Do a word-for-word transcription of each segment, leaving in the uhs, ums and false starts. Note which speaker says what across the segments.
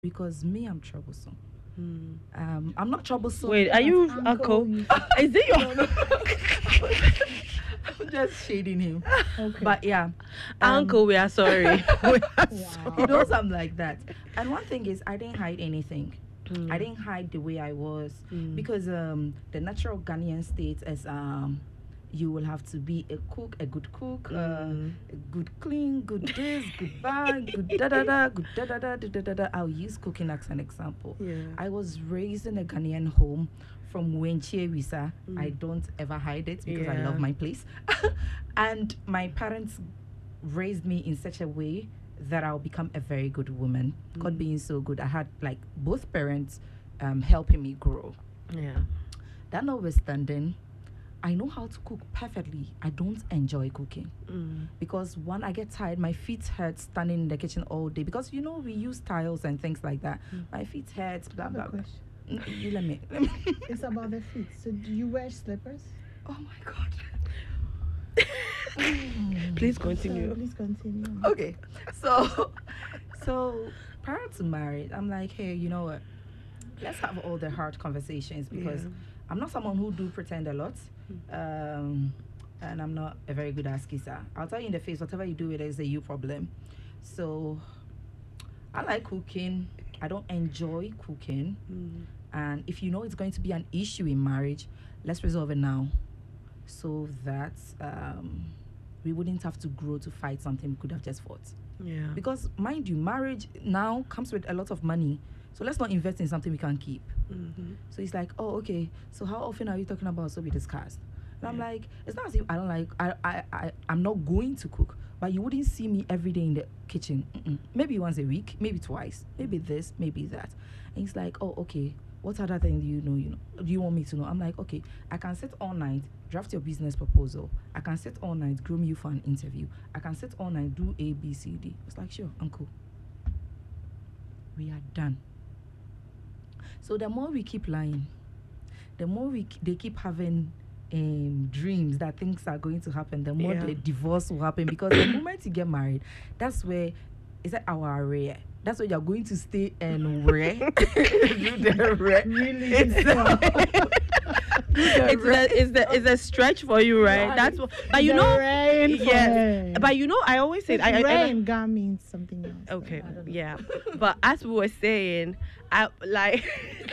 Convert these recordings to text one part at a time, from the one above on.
Speaker 1: because me, I'm troublesome.
Speaker 2: Hmm.
Speaker 1: Um, I'm not troublesome.
Speaker 2: Wait, are you uncle? Is it your
Speaker 1: I'm just shading him.
Speaker 3: Okay.
Speaker 1: But yeah,
Speaker 2: uncle? We are sorry. We are
Speaker 3: Wow.
Speaker 1: he knows I'm like that. And one thing is, I didn't hide anything.
Speaker 2: Mm.
Speaker 1: I didn't hide the way I was
Speaker 2: Mm.
Speaker 1: because um, the natural Ghanaian state is um, you will have to be a cook, a good cook, uh,
Speaker 2: Mm.
Speaker 1: a good clean, good this, good bad, good da da da, good da da da da da da da. I'll use cooking as an example.
Speaker 2: Yeah.
Speaker 1: I was raised in a Ghanaian home from Wenchie Wisa.
Speaker 2: Mm.
Speaker 1: I don't ever hide it because I
Speaker 2: Yeah.
Speaker 1: love my place. And my parents raised me in such a way that I'll become a very good woman. God
Speaker 2: Mm.
Speaker 1: being so good, I had like both parents um, helping me grow.
Speaker 2: Yeah.
Speaker 1: That notwithstanding, I know how to cook perfectly. I don't enjoy cooking
Speaker 2: Mm.
Speaker 1: because one, I get tired. My feet hurt standing in the kitchen all day because you know we use tiles and things like that.
Speaker 2: Mm.
Speaker 1: My feet hurt.
Speaker 3: I
Speaker 1: Blah
Speaker 3: have
Speaker 1: blah
Speaker 3: a
Speaker 1: blah.
Speaker 3: question.
Speaker 1: N- You let me. Let me.
Speaker 3: It's about the feet. So do you wear slippers?
Speaker 1: Oh my god.
Speaker 2: Please
Speaker 3: Sorry,
Speaker 2: continue.
Speaker 3: please continue.
Speaker 1: Okay, so so prior to marriage, I'm like, hey, you know what? Let's have all the hard conversations because
Speaker 2: Yeah.
Speaker 1: I'm not someone who do pretend a lot, um, and I'm not a very good ass kisser. I'll tell you in the face, whatever you do, it is a you problem. So I like cooking. I don't enjoy cooking,
Speaker 2: Mm.
Speaker 1: and if you know it's going to be an issue in marriage, let's resolve it now, so that um, we wouldn't have to grow to fight something we could have just fought.
Speaker 2: Yeah.
Speaker 1: Because mind you, marriage now comes with a lot of money. So let's not invest in something we can't keep.
Speaker 2: Mhm.
Speaker 1: So he's like, oh, okay. So how often are you talking about? So we discussed. And I'm
Speaker 2: Yeah.
Speaker 1: like, it's not as if I don't like, I, I, I, I'm not going to cook, but you wouldn't see me every day in the kitchen. Mm-mm. Maybe once a week, maybe twice, maybe this, maybe that. And he's like, oh, okay. What other thing do you know? You know, do you want me to know? I'm like, okay, I can sit all night, draft your business proposal. I can sit all night, groom you for an interview. I can sit all night, do A, B, C, D. It's like, sure, uncle. We are done. So the more we keep lying, the more we k- they keep having um, dreams that things are going to happen, the more
Speaker 2: Yeah.
Speaker 1: the divorce will happen. Because the moment you get married, that's where is that our rare. That's where you're going to stay and rare. Do the rare.
Speaker 3: Really?
Speaker 1: It's,
Speaker 2: It's a, it's the it's a stretch for you, right?
Speaker 1: Right.
Speaker 2: That's what. But you
Speaker 3: The
Speaker 2: know,
Speaker 3: rain for
Speaker 2: yes.
Speaker 3: her.
Speaker 2: But you know, I always say, I, I,
Speaker 3: rain
Speaker 2: I,
Speaker 3: Ga means something else. so
Speaker 2: okay,
Speaker 3: I don't know.
Speaker 2: yeah. But as we were saying, I like.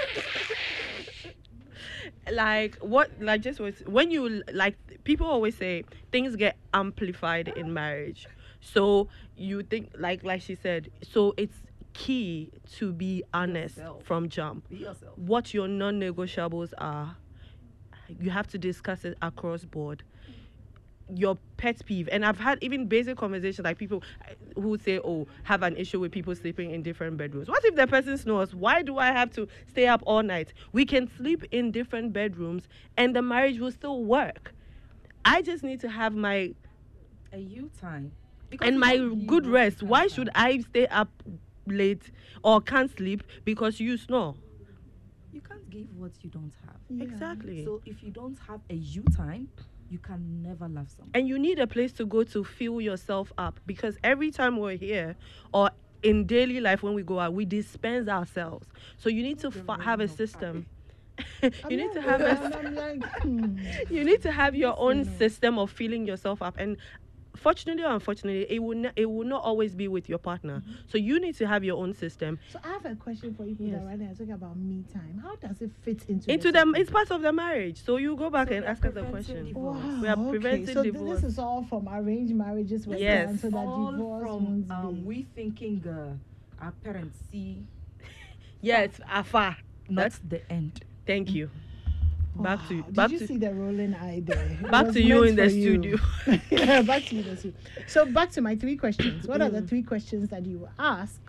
Speaker 2: Like what like just was when you like people always say things get amplified in marriage, so you think like like she said, so it's key to be honest
Speaker 1: Yourself.
Speaker 2: from jump
Speaker 1: Be yourself.
Speaker 2: what your non-negotiables are. You have to discuss it across board. Your pet peeve, and I've had even basic conversations like people uh, who say, oh, have an issue with people sleeping in different bedrooms. What if the person snores? Why do I have to stay up all night? We can sleep in different bedrooms and the marriage will still work. I just need to have my
Speaker 1: A you time. Because
Speaker 2: and
Speaker 1: you
Speaker 2: my
Speaker 1: don't give
Speaker 2: good
Speaker 1: what you
Speaker 2: rest.
Speaker 1: can't
Speaker 2: Why
Speaker 1: have.
Speaker 2: should I stay up late or can't sleep because you snore?
Speaker 1: You can't give what you don't have.
Speaker 3: Yeah.
Speaker 2: Exactly.
Speaker 1: So if you don't have a you time, you can never love someone.
Speaker 2: And you need a place to go to fill yourself up, because every time we're here or in daily life when we go out, we dispense ourselves. So you need to
Speaker 1: The
Speaker 2: fa- have a
Speaker 1: rain of
Speaker 2: system.
Speaker 3: I'm
Speaker 2: you need
Speaker 3: not
Speaker 2: to have
Speaker 3: really-
Speaker 2: a
Speaker 3: I'm- I'm like, hmm.
Speaker 2: you need to have your own
Speaker 3: Listen, no.
Speaker 2: system of filling yourself up. And fortunately or unfortunately, it will not, it will not always be with your partner. So you need to have your own system.
Speaker 3: So I have a question for you people
Speaker 2: Yes.
Speaker 3: that right now are talking about me time. How does it fit into
Speaker 2: Into
Speaker 3: the
Speaker 2: them,
Speaker 3: topic?
Speaker 2: it's part of the marriage. So you go back
Speaker 1: So
Speaker 2: and
Speaker 1: we are
Speaker 2: ask us a
Speaker 1: preventing
Speaker 2: question.
Speaker 1: divorce.
Speaker 3: Wow,
Speaker 2: We are
Speaker 3: okay.
Speaker 2: preventing
Speaker 3: so th-
Speaker 2: divorce.
Speaker 3: this is all from arranged marriages with
Speaker 2: Yes.
Speaker 3: time, so that
Speaker 1: All
Speaker 3: divorce
Speaker 1: from
Speaker 3: won't
Speaker 1: um,
Speaker 3: be.
Speaker 1: we thinking uh, our parents see
Speaker 2: Yes, afar.
Speaker 1: not
Speaker 2: That's
Speaker 1: the end.
Speaker 2: thank you. Back to you.
Speaker 3: Wow,
Speaker 2: Back
Speaker 3: Did you
Speaker 2: to
Speaker 3: see the rolling eye there? It
Speaker 2: back
Speaker 3: was
Speaker 2: to you
Speaker 3: meant
Speaker 2: in the
Speaker 3: for you.
Speaker 2: studio.
Speaker 3: Yeah, back to you in the studio. So back to my three questions. What are the
Speaker 2: Mm.
Speaker 3: three questions that you ask?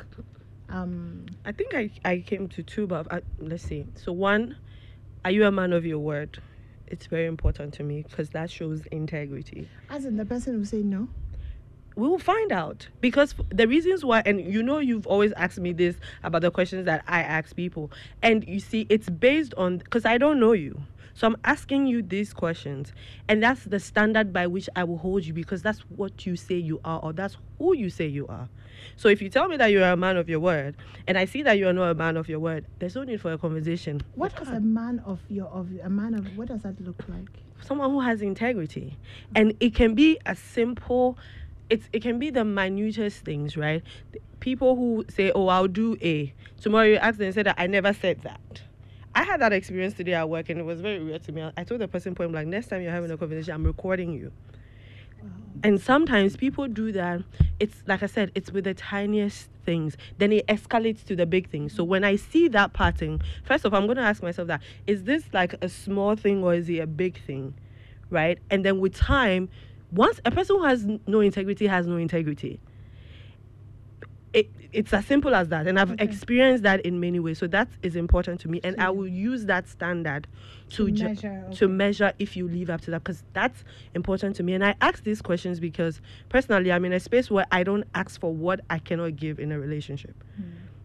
Speaker 3: Um,
Speaker 2: I think I, I came to two, but I, let's see. So one, are you a man of your word? It's very important to me because that shows integrity.
Speaker 3: as in the person who say no.
Speaker 2: We will find out, because f- the reasons why, and you know, you've always asked me this about the questions that I ask people, and you see, it's based on because I don't know you. So I'm asking you these questions, and that's the standard by which I will hold you, because that's what you say you are, or that's who you say you are. So if you tell me that you're a man of your word, and I see that you are not a man of your word, there's no need for a conversation.
Speaker 3: What does a man of your of a man of what does that look like?
Speaker 2: Someone who has integrity, and it can be a simple. It's, it can be the minutest things, right? People who say, oh, I'll do A. Tomorrow you ask them and say that I never said that. I had that experience today at work, and it was very weird to me. I told the person point blank, next time you're having a conversation, I'm recording you. Wow. And sometimes people do that. It's like I said, it's with the tiniest things. Then it escalates to the big things. So when I see that pattern, first of all, I'm going to ask myself that, is this like a small thing or is it a big thing? Right? And then with time, once a person who has no integrity has no integrity. It, it's as simple as that. And I've okay. experienced that in many ways. So that is important to me. And yeah. I will use that standard to, to, ju- measure, okay. to measure if you live up to that, because that's important to me. And I ask these questions because personally, I'm in a space where I don't ask for what I cannot give in a relationship. Mm.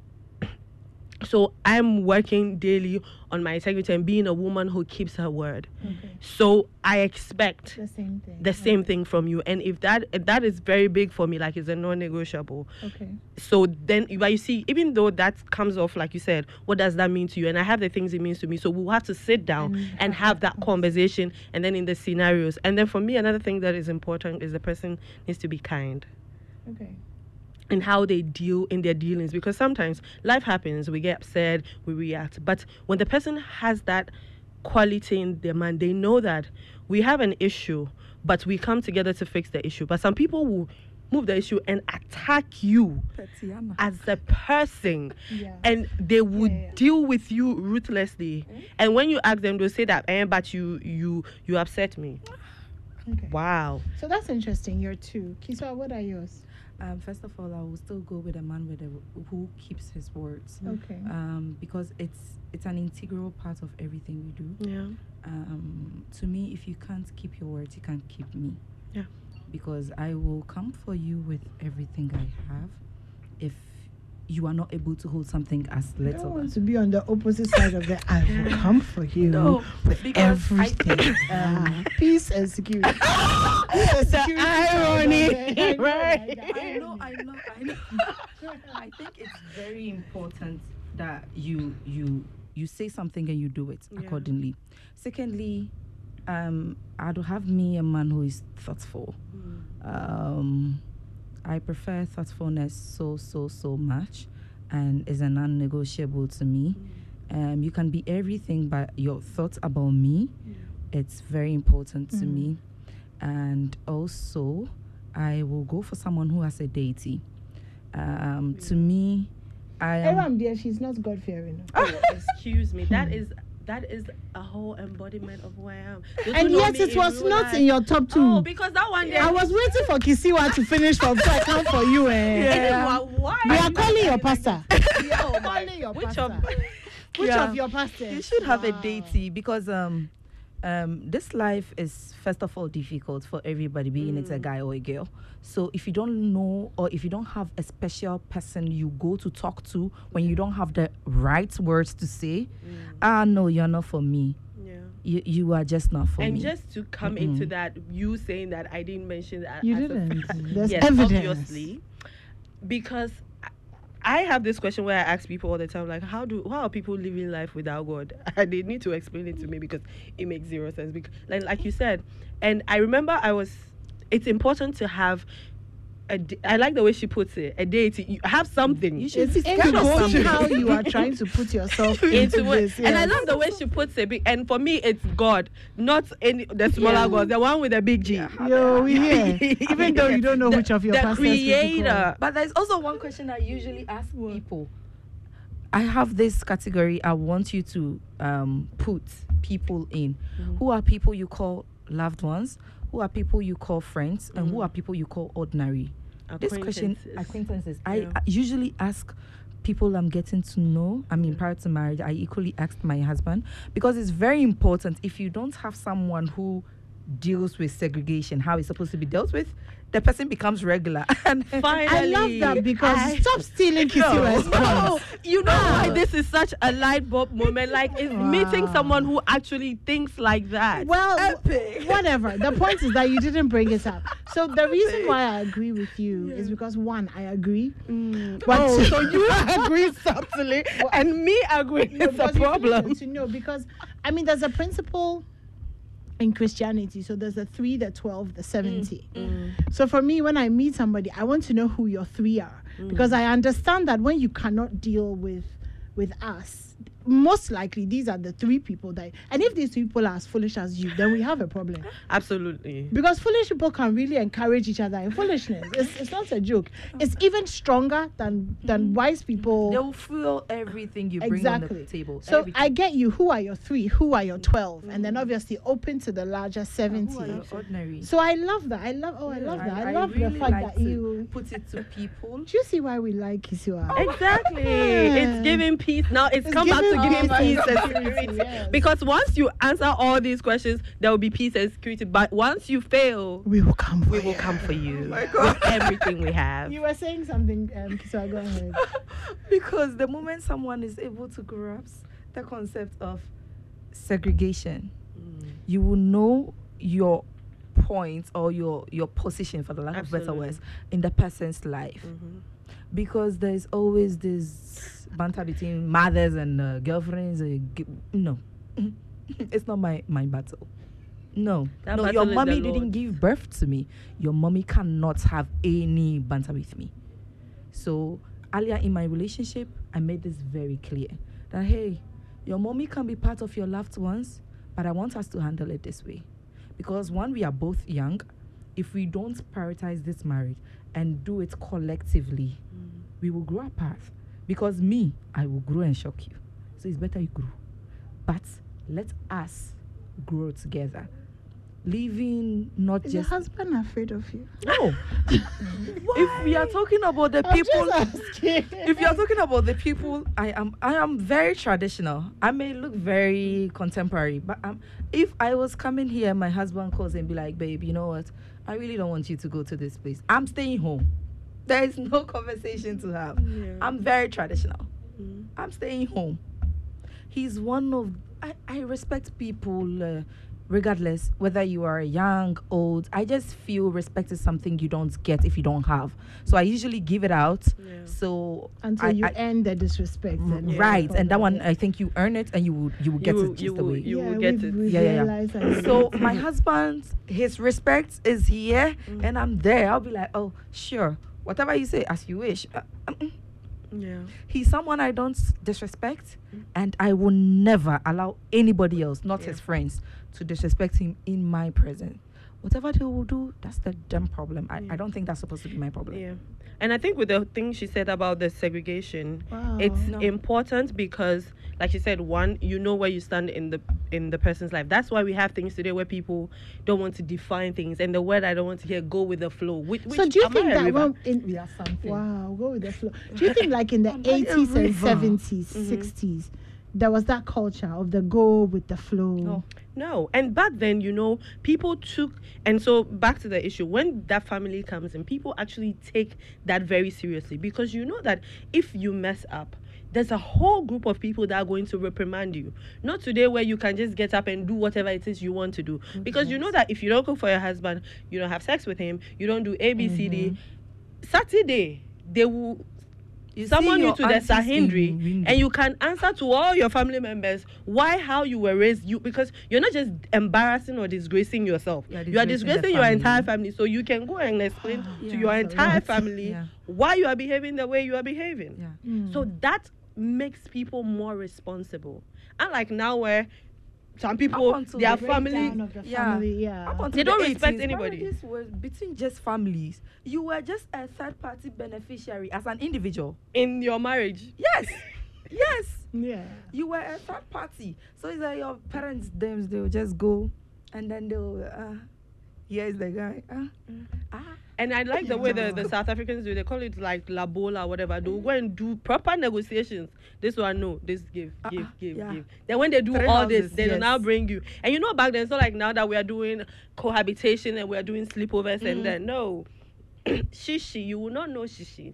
Speaker 2: So I'm working daily on my integrity and being a woman who keeps her word. Okay. So I expect
Speaker 3: the same thing.
Speaker 2: The same
Speaker 3: okay.
Speaker 2: thing from you. And if that if that is very big for me, like it's a non-negotiable.
Speaker 3: Okay.
Speaker 2: So then, but you see, even though that comes off, like you said, what does that mean to you? And I have the things it means to me. So we'll have to sit down and, and have that conversation. And then in the scenarios. And then for me, another thing that is important is the person needs to be kind.
Speaker 3: Okay.
Speaker 2: And how they deal in their dealings, because sometimes life happens, we get upset, we react, but when the person has that quality in their mind, they know that we have an issue, but we come together to fix the issue. But some people will move the issue and attack you Tatiana. As a person, yeah. and they would yeah, yeah. deal with you ruthlessly. Mm-hmm. And when you ask them, they'll say that, eh, but you you you upset me.
Speaker 3: Okay.
Speaker 2: Wow.
Speaker 3: So that's interesting. You're two. Kiswa, what are yours?
Speaker 1: Um, first of all, I will still go with a man with a, who keeps his words.
Speaker 3: Okay.
Speaker 1: Um, because it's it's an integral part of everything we do.
Speaker 2: Yeah.
Speaker 1: Um, to me, if you can't keep your words, you can't keep me.
Speaker 2: Yeah.
Speaker 1: Because I will come for you with everything I have. If you are not able to hold something as little.
Speaker 3: I don't want to be on the opposite side of the I will come for you
Speaker 1: no,
Speaker 3: with everything. I, um, peace and security. Peace and security.
Speaker 2: Irony. Right.
Speaker 1: I know, I know, I know. I think it's very important that you you you say something and you do it yeah. accordingly. Secondly, um, I'd have me a man who is thoughtful. Mm. Um I prefer thoughtfulness so, so, so much, and is a non-negotiable to me. Mm. Um, you can be everything, but your thoughts about me, yeah. it's very important mm. to me. And also, I will go for someone who has a deity. Um, yeah. To me, I am...
Speaker 3: Eram, dear, she's not God-fearing.
Speaker 2: Oh, excuse me. That is... That is a whole embodiment of who I am. Those
Speaker 3: and yet it was not life. In your top two.
Speaker 2: Oh, because that one day...
Speaker 3: I was waiting for Kisiwa to finish for so I come for you. Eh?
Speaker 2: Yeah. Why?
Speaker 3: We are calling your pastor.
Speaker 2: Yeah, oh
Speaker 3: calling your
Speaker 2: Which
Speaker 3: pastor.
Speaker 2: Of,
Speaker 3: Which
Speaker 1: yeah.
Speaker 3: of your pastors?
Speaker 1: You should have
Speaker 3: wow.
Speaker 1: a deity because um, um, this life is, first of all, difficult for everybody, being mm. it's a guy or a girl. So if you don't know, or if you don't have a special person you go to talk to when you don't have the right words to say, mm. ah, no, you're not for me.
Speaker 2: Yeah.
Speaker 1: You you are just not for
Speaker 2: and
Speaker 1: me.
Speaker 2: And just to come mm-hmm. into that, you saying that I didn't mention that.
Speaker 3: You
Speaker 2: as
Speaker 3: didn't.
Speaker 2: A,
Speaker 3: There's
Speaker 2: yes,
Speaker 3: evidence.
Speaker 2: Obviously. Because I have this question where I ask people all the time, like, how do how are people living life without God? And they need to explain it to me because it makes zero sense. Because, like, like you said, and I remember I was, it's important to have, a de- I like the way she puts it, a deity. You have something.
Speaker 3: You should it's kind of see how you are trying to put yourself into this. Yes.
Speaker 2: And I love the way she puts it. And for me, it's God, not any the smaller yeah. God, the one with a big G.
Speaker 3: Yeah. Yo, we here. Even though you don't know
Speaker 2: the,
Speaker 3: which of your
Speaker 2: the
Speaker 3: pastors
Speaker 2: creator.
Speaker 1: But there's also one question I usually ask people. I have this category I want you to um, put people in. Mm-hmm. Who are people you call loved ones? Who are people you call friends? And mm-hmm. who are people you call ordinary? This question, acquaintances. Yeah. I, I usually ask people I'm getting to know. I mean, yeah. prior to marriage, I equally asked my husband because it's very important. If you don't have someone who deals with segregation, how it's supposed to be dealt with, the person becomes regular. And
Speaker 2: finally,
Speaker 3: I love that because
Speaker 2: I
Speaker 3: stop stealing Kisiwa's
Speaker 2: no, no, you know
Speaker 3: ah,
Speaker 2: why this this is such a light bulb moment. Like, it's meeting
Speaker 3: Wow.
Speaker 2: someone who actually thinks like that.
Speaker 3: Well,
Speaker 1: Epic.
Speaker 3: whatever. The point is that you didn't bring it up. So the reason why I agree with you is because one, I agree.
Speaker 2: Mm.
Speaker 3: But
Speaker 2: Oh, so you agree subtly, and me agree
Speaker 3: No,
Speaker 2: is a
Speaker 3: because you
Speaker 2: problem.
Speaker 3: need to know, because I mean, there's a principle in Christianity. So there's the three, the twelve, the seventy.
Speaker 2: Mm.
Speaker 3: So for me, when I meet somebody, I want to know who your three are, because I understand that when you cannot deal with with us, most likely these are the three people that, and if these people are as foolish as you, then we have a problem.
Speaker 2: Absolutely.
Speaker 3: Because foolish people can really encourage each other in foolishness. It's, it's not a joke. It's even stronger than than wise people.
Speaker 1: They will feel everything you bring
Speaker 3: Exactly.
Speaker 1: on the table.
Speaker 3: So
Speaker 1: everything.
Speaker 3: I get you. Who are your three? Who are your twelve? And then obviously open to the larger
Speaker 1: Who
Speaker 3: seventy.
Speaker 1: are your ordinary?
Speaker 3: So I love that. I love. Oh, I love that. I, love
Speaker 1: really
Speaker 3: the fact
Speaker 1: like
Speaker 3: that
Speaker 1: to
Speaker 3: you.
Speaker 1: put it to people.
Speaker 3: Do you see why we like Kisua?
Speaker 2: Exactly.
Speaker 3: Yeah.
Speaker 2: It's giving peace. Now it's,
Speaker 3: It's
Speaker 2: come back to
Speaker 3: giving
Speaker 2: giving
Speaker 3: peace
Speaker 2: peace
Speaker 3: and
Speaker 2: and
Speaker 3: security,
Speaker 2: security.
Speaker 3: yes.
Speaker 2: Because once you answer all these questions, there will be peace and security. But once you fail,
Speaker 3: We will come. For
Speaker 2: we will
Speaker 3: you.
Speaker 2: come for you
Speaker 1: my God.
Speaker 2: with everything we have.
Speaker 3: You were saying something, um, Kisua. Go ahead.
Speaker 1: Because the moment someone is able to grasp the concept of segregation,
Speaker 2: Mm.
Speaker 1: you will know your point or your your position, for the lack of better
Speaker 2: Absolutely.
Speaker 1: words, in the person's life.
Speaker 2: Mhm.
Speaker 1: Because there's always this banter between mothers and uh, girlfriends. Uh, g- no, it's not my my battle. No,
Speaker 2: That
Speaker 1: no.
Speaker 2: battle
Speaker 1: Your
Speaker 2: is the
Speaker 1: mommy didn't
Speaker 2: Lord's.
Speaker 1: give birth to me. Your mommy cannot have any banter with me. So earlier in my relationship, I made this very clear that hey, your mommy can be part of your loved ones, but I want us to handle it this way, because one, we are both young. If we don't prioritize this marriage and do it collectively, we will grow apart. Because me, I will grow and shock you. So it's better you grow. But let us grow together. Living not
Speaker 3: Is your
Speaker 1: just
Speaker 3: husband afraid of you?
Speaker 1: no. If we are talking about the
Speaker 3: I'm
Speaker 1: people,
Speaker 3: just asking.
Speaker 1: if you are talking about the people, I am I am very traditional. I may look very contemporary, but um, if I was coming here, my husband calls and be like, "Babe, you know what? I really don't want you to go to this place. I'm staying home. There is no conversation to have.
Speaker 2: Yeah.
Speaker 1: I'm very traditional.
Speaker 2: Mm.
Speaker 1: I'm staying home." He's one of I, I respect people uh, regardless whether you are young, old. I just feel respect is something you don't get if you don't have. So I usually give it out.
Speaker 2: Yeah.
Speaker 1: So
Speaker 3: Until
Speaker 1: I-
Speaker 3: you
Speaker 1: I-
Speaker 3: end the disrespect. and
Speaker 2: Yeah.
Speaker 1: right,
Speaker 3: all
Speaker 1: and that one
Speaker 3: yeah.
Speaker 1: I think you earn it and you will you will get
Speaker 2: You
Speaker 1: it
Speaker 2: will-
Speaker 1: just
Speaker 2: you
Speaker 1: the
Speaker 2: will-
Speaker 1: way.
Speaker 2: you
Speaker 3: yeah,
Speaker 2: will get
Speaker 3: we've,
Speaker 2: it.
Speaker 3: We've
Speaker 1: Yeah, yeah, yeah.
Speaker 3: realized and-
Speaker 1: So my husband, his respect is here,
Speaker 2: Mm.
Speaker 1: and I'm there. I'll be like, oh, sure, whatever you say, as you wish. Uh, mm-mm.
Speaker 2: Yeah.
Speaker 1: He's someone I don't s- disrespect, and I will never allow anybody else, not
Speaker 2: Yeah.
Speaker 1: his friends, to disrespect him in my presence. Whatever they will do, that's the damn problem. I,
Speaker 2: Yeah.
Speaker 1: I don't think that's supposed to be my problem.
Speaker 2: Yeah. And I think with the thing she said about the segregation,
Speaker 3: Wow.
Speaker 2: it's
Speaker 1: No.
Speaker 2: important because, like she said, one, you know where you stand in the in the person's life. That's why we have things today where people don't want to define things, and the word I don't want to hear, go with the flow. Which, which
Speaker 3: So do you
Speaker 2: am
Speaker 3: think
Speaker 2: I a
Speaker 3: that
Speaker 2: river?
Speaker 3: when in
Speaker 1: We are something.
Speaker 3: wow, go with the flow. Do you think like in the
Speaker 1: I'm like a
Speaker 3: eighties and
Speaker 1: river.
Speaker 3: seventies,
Speaker 2: Mhm.
Speaker 3: sixties, there was that culture of the go with the flow?
Speaker 1: No.
Speaker 2: No, and back then, you know, people took, and so back to the issue, when that family comes in, people actually take that very seriously, because you know that if you mess up, there's a whole group of people that are going to reprimand you. Not today where you can just get up and do whatever it is you want to do. Because you know that if you don't cook for your husband, you don't have sex with him, you don't do A, B, C, D, Saturday, they will
Speaker 1: You
Speaker 2: summon
Speaker 1: see
Speaker 2: you
Speaker 1: your
Speaker 2: to the
Speaker 1: aunties in
Speaker 2: Sahindri,
Speaker 1: window.
Speaker 2: and you can answer to all your family members why, how you were raised, you because you're not just embarrassing or disgracing yourself,
Speaker 1: You are
Speaker 2: you are
Speaker 1: disgracing the
Speaker 2: disgracing your
Speaker 1: family.
Speaker 2: entire family. So you can go and explain
Speaker 1: Yeah,
Speaker 2: to your
Speaker 3: that's a
Speaker 2: entire
Speaker 3: lot.
Speaker 2: family
Speaker 1: Yeah.
Speaker 2: why you are behaving the way you are behaving.
Speaker 1: Yeah.
Speaker 3: Mm.
Speaker 2: So that makes people more responsible. Unlike now where some people,
Speaker 1: Up until
Speaker 2: their
Speaker 1: the
Speaker 2: family,
Speaker 3: Breakdown of the
Speaker 1: Yeah.
Speaker 3: family, yeah.
Speaker 1: Up until
Speaker 2: They
Speaker 1: the
Speaker 2: don't respect
Speaker 1: eighties,
Speaker 2: anybody.
Speaker 1: marriages were between just families. You were just a third party beneficiary as an individual.
Speaker 2: in your marriage.
Speaker 1: Yes. Yes.
Speaker 3: Yeah.
Speaker 1: You were a third party. So it's like your parents, them, they'll just go and then they'll, uh, here's the guy. Uh, ah.
Speaker 2: And I like the way the, the South Africans do. They call it like la bola or whatever. They'll go and do proper negotiations. This one, no. This give, give,
Speaker 1: Uh-uh,
Speaker 2: give,
Speaker 1: yeah.
Speaker 2: give. Then when they do
Speaker 1: Three
Speaker 2: all this,
Speaker 1: houses,
Speaker 2: they will
Speaker 1: yes.
Speaker 2: now bring you. And you know back then, it's not like now that we are doing cohabitation and we are doing sleepovers
Speaker 1: Mm.
Speaker 2: and then, no. Shishi, you will not know shishi.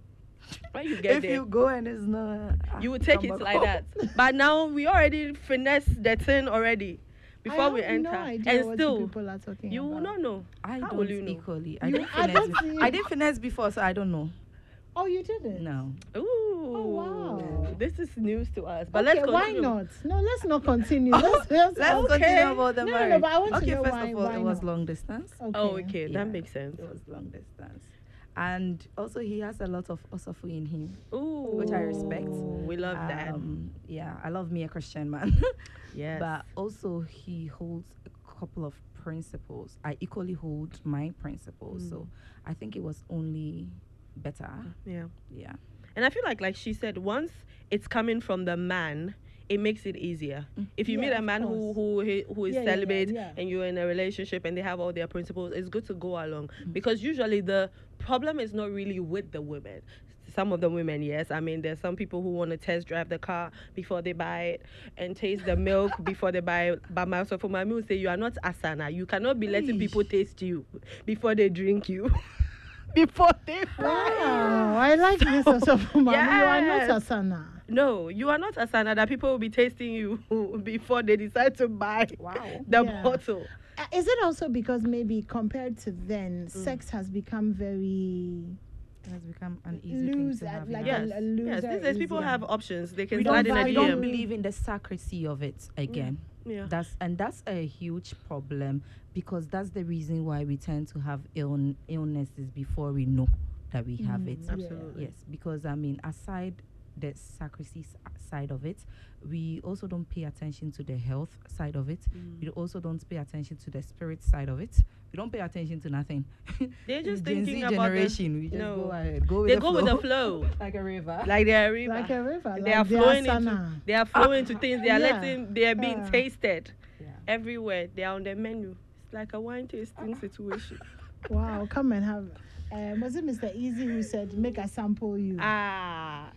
Speaker 2: When you get
Speaker 1: if
Speaker 2: there,
Speaker 1: you go and it's not, ah,
Speaker 2: you would take
Speaker 1: come
Speaker 2: it
Speaker 1: back
Speaker 2: like
Speaker 1: home.
Speaker 2: that. But now we already finesse the thing already before
Speaker 3: I
Speaker 2: we
Speaker 3: have
Speaker 2: enter,
Speaker 3: no idea
Speaker 2: and
Speaker 3: what
Speaker 2: still
Speaker 3: you people are talking
Speaker 2: you
Speaker 3: about.
Speaker 2: will not know.
Speaker 1: I
Speaker 2: How
Speaker 1: don't
Speaker 2: will you know?
Speaker 1: equally. I
Speaker 3: You-
Speaker 1: didn't
Speaker 3: I
Speaker 1: finesse.
Speaker 3: don't
Speaker 1: be-
Speaker 3: see-
Speaker 1: I didn't finesse before, so I don't know.
Speaker 3: Oh, you didn't?
Speaker 1: No.
Speaker 2: Ooh,
Speaker 3: wow.
Speaker 2: this is news to us. But
Speaker 3: okay,
Speaker 2: let's
Speaker 3: why
Speaker 2: continue.
Speaker 3: not? No, let's not continue. Let's, let's,
Speaker 1: Let's
Speaker 3: okay.
Speaker 1: continue about the
Speaker 3: No, no,
Speaker 1: marriage.
Speaker 3: no, but I want to
Speaker 1: okay,
Speaker 3: know
Speaker 1: first
Speaker 3: why-
Speaker 1: of all,
Speaker 3: why
Speaker 1: it was
Speaker 3: not?
Speaker 1: long distance.
Speaker 3: Okay.
Speaker 2: Oh, okay,
Speaker 1: Yeah,
Speaker 2: that makes sense.
Speaker 1: It was long distance, and also he has a lot of osofu in him,
Speaker 2: Ooh,
Speaker 1: which I respect.
Speaker 2: We love that.
Speaker 1: Um, yeah, I love me a Christian man,
Speaker 2: Yes.
Speaker 1: but also he holds a couple of principles. I equally hold my principles, so I think it was only better.
Speaker 2: yeah.
Speaker 1: Yeah.
Speaker 2: And I feel like, like she said, once it's coming from the man, it makes it easier. If you
Speaker 3: Yeah,
Speaker 2: meet a
Speaker 3: of
Speaker 2: man who
Speaker 3: course.
Speaker 2: who he- who is
Speaker 3: Yeah, yeah, yeah,
Speaker 2: celibate
Speaker 3: yeah.
Speaker 2: and you're in a relationship and they have all their principles, it's good to go along, because usually the problem is not really with the women. Some of the women, yes. I mean, there's some people who want to test drive the car before they buy it and taste the milk before they buy it. But myself, for my will say, you are not asana. You cannot be letting
Speaker 1: Eesh.
Speaker 2: people taste you before they drink you. Before they buy.
Speaker 3: Wow, I like this also from Mama. You are
Speaker 2: Yes.
Speaker 3: not Asana.
Speaker 2: No, you are not asana that people will be tasting you before they decide to buy
Speaker 1: Wow.
Speaker 2: the
Speaker 3: Yeah.
Speaker 2: bottle.
Speaker 3: Uh, Is it also because maybe compared to then, sex has become very
Speaker 1: It has become an easy thing
Speaker 3: loose,
Speaker 1: to
Speaker 3: uh,
Speaker 1: have.
Speaker 3: like
Speaker 1: now.
Speaker 3: a-
Speaker 2: Yes,
Speaker 3: a
Speaker 2: yes.
Speaker 3: loser
Speaker 2: These days people
Speaker 3: easier.
Speaker 2: have options. They can
Speaker 1: we
Speaker 2: slide
Speaker 1: don't,
Speaker 2: in a
Speaker 1: we
Speaker 2: D
Speaker 1: don't
Speaker 2: M.
Speaker 1: believe in the secrecy of it again.
Speaker 2: Yeah.
Speaker 1: That's and that's a huge problem, because that's the reason why we tend to have ill, illnesses before we know that we have it.
Speaker 3: Mm,
Speaker 2: Absolutely.
Speaker 1: Yes, because I mean, aside the secrecy s- side of it, we also don't pay attention to the health side of it.
Speaker 2: Mm.
Speaker 1: We also don't pay attention to the spirit side of it. We don't pay attention to nothing.
Speaker 2: They're just
Speaker 1: Gen
Speaker 2: thinking
Speaker 1: Z
Speaker 2: about the-
Speaker 1: generation. we just
Speaker 2: no.
Speaker 1: go ahead, go with
Speaker 2: They
Speaker 1: the
Speaker 2: go
Speaker 1: flow.
Speaker 2: with the flow.
Speaker 1: like a river.
Speaker 2: Like they're a river.
Speaker 3: like a river.
Speaker 2: they
Speaker 3: like
Speaker 2: are
Speaker 3: the
Speaker 2: flowing into
Speaker 3: Asana.
Speaker 2: they are flowing to things. They are
Speaker 3: Yeah.
Speaker 2: letting they are being
Speaker 3: Uh.
Speaker 2: tasted
Speaker 1: Yeah.
Speaker 2: everywhere. They are on the menu. It's like a wine tasting situation.
Speaker 3: Wow, come and have. Um, was it Mister Easy who said, "Make I sample you"?
Speaker 2: Ah.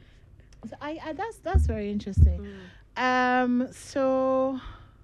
Speaker 3: So I, I that's that's very interesting.
Speaker 2: Mm.
Speaker 3: Um, so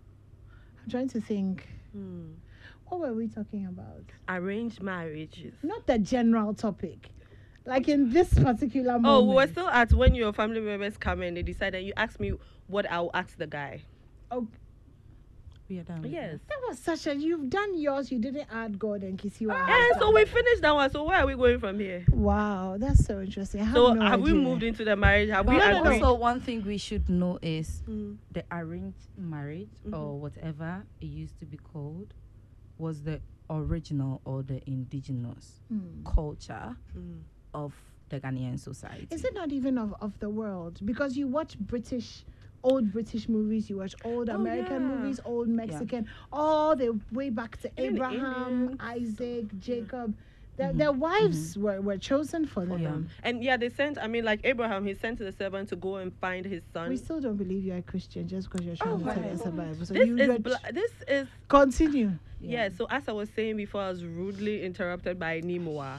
Speaker 3: I'm trying to think.
Speaker 2: Mm.
Speaker 3: What were we talking about?
Speaker 2: Arranged marriages.
Speaker 3: Not the general topic, like in this particular moment.
Speaker 2: Oh, we were still at when your family members come and they decide, and you ask me what I'll ask the guy.
Speaker 3: Oh,
Speaker 1: We are done. with
Speaker 2: Yes.
Speaker 3: that was such a. You've done yours. You didn't add God and Kisiwa.
Speaker 2: And so we finished that one. So where are we going from here?
Speaker 3: Wow, that's so interesting. I have
Speaker 2: So
Speaker 3: no
Speaker 2: have we
Speaker 3: idea.
Speaker 2: moved into the marriage? Have
Speaker 1: But
Speaker 2: we
Speaker 3: No, no, no.
Speaker 2: agreed?
Speaker 1: also, one thing we should know is
Speaker 2: Mm.
Speaker 1: the arranged marriage or whatever it used to be called was the original or the indigenous
Speaker 3: Hmm.
Speaker 1: culture
Speaker 2: Mm.
Speaker 1: of the Ghanaian society.
Speaker 3: Is it not even of, of the world? Because you watch British, old British movies, you watch old
Speaker 2: Oh,
Speaker 3: American
Speaker 2: yeah.
Speaker 3: movies, old Mexican, all the way back to
Speaker 2: Even
Speaker 3: Abraham,
Speaker 2: Indian.
Speaker 3: Isaac, Jacob. Their,
Speaker 1: Mhm.
Speaker 3: their wives were, were chosen for them.
Speaker 1: Yeah.
Speaker 2: And yeah, they sent. I mean, like Abraham, he sent the servant to go and find his son.
Speaker 3: We still don't believe you're a Christian just because you're trying
Speaker 2: Oh,
Speaker 3: to tell
Speaker 2: wow.
Speaker 3: us a Bible. So
Speaker 2: this
Speaker 3: you
Speaker 2: is
Speaker 3: you're
Speaker 2: bla- this is
Speaker 3: continue.
Speaker 2: yeah. So as I was saying before, I was rudely interrupted by Nimoa.